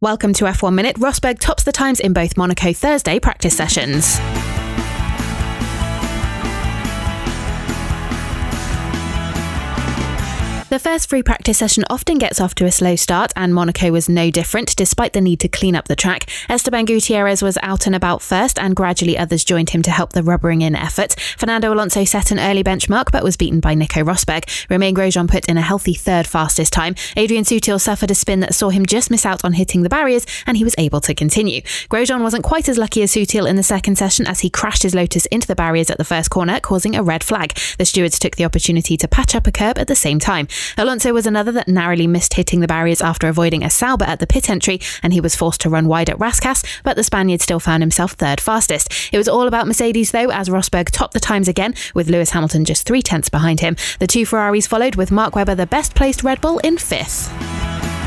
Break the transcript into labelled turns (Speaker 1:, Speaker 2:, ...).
Speaker 1: Welcome to F1 Minute. Rosberg tops the times in both Monaco Thursday practice sessions. The first free practice session often gets off to a slow start, and Monaco was no different, despite the need to clean up the track. Esteban Gutierrez was out and about first, and gradually others joined him to help the rubbering-in effort. Fernando Alonso set an early benchmark, but was beaten by Nico Rosberg. Romain Grosjean put in a healthy third fastest time. Adrian Sutil suffered a spin that saw him just miss out on hitting the barriers, and he was able to continue. Grosjean wasn't quite as lucky as Sutil in the second session, as he crashed his Lotus into the barriers at the first corner, causing a red flag. The stewards took the opportunity to patch up a curb at the same time. Alonso was another that narrowly missed hitting the barriers after avoiding a Sauber at the pit entry, and he was forced to run wide at Rascasse, but the Spaniard still found himself third fastest. It was all about Mercedes though, as Rosberg topped the times again, with Lewis Hamilton just 3 tenths behind him. The two Ferraris followed, with Mark Webber the best placed Red Bull in 5th.